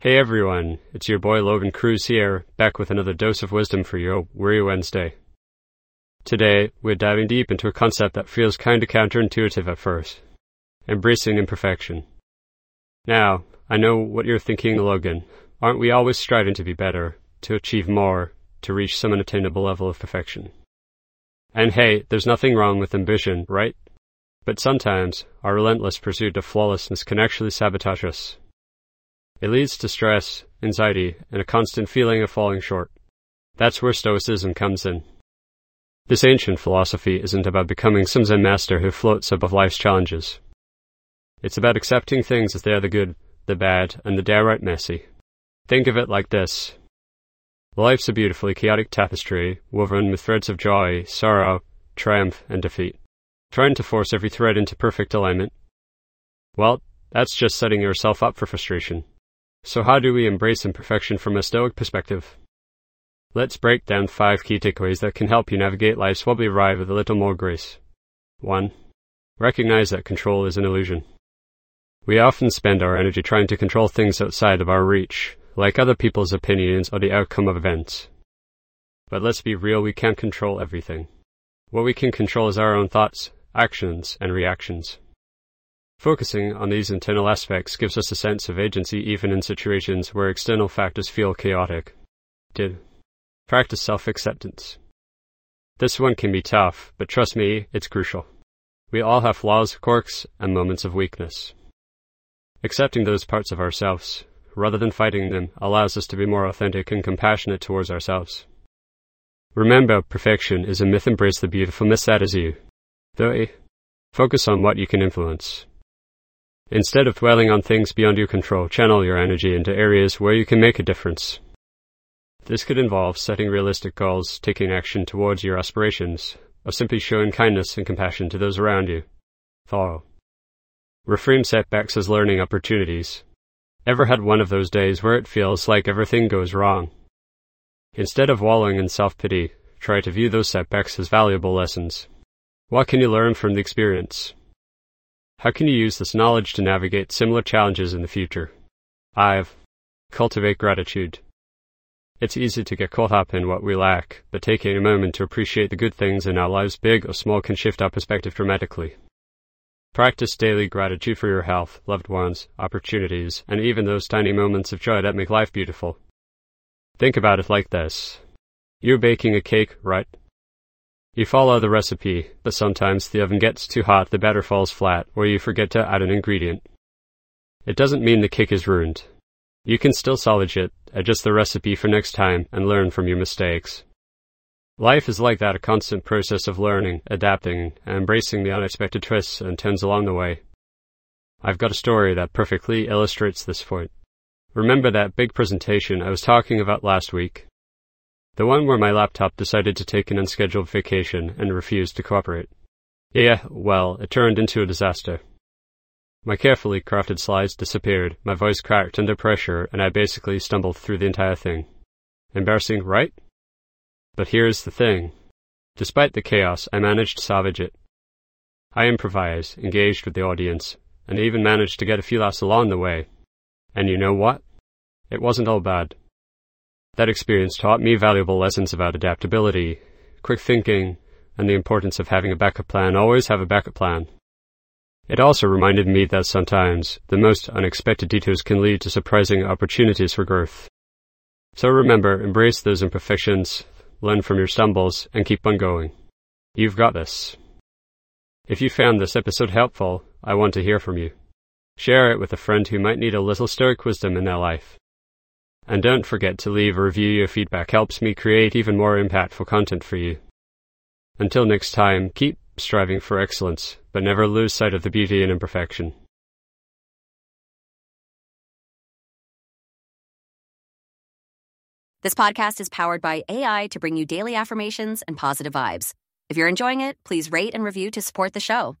Hey everyone, it's your boy Logan Cruz here, back with another dose of wisdom for your Weary Wednesday. Today, we're diving deep into a concept that feels kinda counterintuitive at first. Embracing imperfection. Now, I know what you're thinking, Logan. Aren't we always striving to be better, to achieve more, to reach some unattainable level of perfection? And hey, there's nothing wrong with ambition, right? But sometimes, our relentless pursuit of flawlessness can actually sabotage us. It leads to stress, anxiety, and a constant feeling of falling short. That's where Stoicism comes in. This ancient philosophy isn't about becoming some Zen master who floats above life's challenges. It's about accepting things as they are the good, the bad, and the downright messy. Think of it like this. Life's a beautifully chaotic tapestry, woven with threads of joy, sorrow, triumph, and defeat. Trying to force every thread into perfect alignment? Well, that's just setting yourself up for frustration. So how do we embrace imperfection from a Stoic perspective? Let's break down 5 key takeaways that can help you navigate life's wobbly ride with a little more grace. 1. Recognize that control is an illusion. We often spend our energy trying to control things outside of our reach, like other people's opinions or the outcome of events. But let's be real, we can't control everything. What we can control is our own thoughts, actions, and reactions. Focusing on these internal aspects gives us a sense of agency even in situations where external factors feel chaotic. 2. Practice self-acceptance. This one can be tough, but trust me, it's crucial. We all have flaws, quirks, and moments of weakness. Accepting those parts of ourselves, rather than fighting them, allows us to be more authentic and compassionate towards ourselves. Remember, perfection is a myth. Embrace the beautiful myth that is you. 3. Focus on what you can influence. Instead of dwelling on things beyond your control, channel your energy into areas where you can make a difference. This could involve setting realistic goals, taking action towards your aspirations, or simply showing kindness and compassion to those around you. 4. Reframe setbacks as learning opportunities. Ever had one of those days where it feels like everything goes wrong? Instead of wallowing in self-pity, try to view those setbacks as valuable lessons. What can you learn from the experience? How can you use this knowledge to navigate similar challenges in the future? 5. Cultivate gratitude. It's easy to get caught up in what we lack, but taking a moment to appreciate the good things in our lives, big or small, can shift our perspective dramatically. Practice daily gratitude for your health, loved ones, opportunities, and even those tiny moments of joy that make life beautiful. Think about it like this. You're baking a cake, right? You follow the recipe, but sometimes the oven gets too hot, the batter falls flat, or you forget to add an ingredient. It doesn't mean the cake is ruined. You can still salvage it, adjust the recipe for next time, and learn from your mistakes. Life is like that, a constant process of learning, adapting, and embracing the unexpected twists and turns along the way. I've got a story that perfectly illustrates this point. Remember that big presentation I was talking about last week? The one where my laptop decided to take an unscheduled vacation and refused to cooperate. Yeah, well, it turned into a disaster. My carefully crafted slides disappeared, my voice cracked under pressure, and I basically stumbled through the entire thing. Embarrassing, right? But here's the thing. Despite the chaos, I managed to salvage it. I improvised, engaged with the audience, and even managed to get a few laughs along the way. And you know what? It wasn't all bad. That experience taught me valuable lessons about adaptability, quick thinking, and the importance of having a backup plan. Always have a backup plan. It also reminded me that sometimes the most unexpected detours can lead to surprising opportunities for growth. So remember, embrace those imperfections, learn from your stumbles, and keep on going. You've got this. If you found this episode helpful, I want to hear from you. Share it with a friend who might need a little Stoic wisdom in their life. And don't forget to leave a review. Your feedback helps me create even more impactful content for you. Until next time, keep striving for excellence, but never lose sight of the beauty in imperfection. This podcast is powered by AI to bring you daily affirmations and positive vibes. If you're enjoying it, please rate and review to support the show.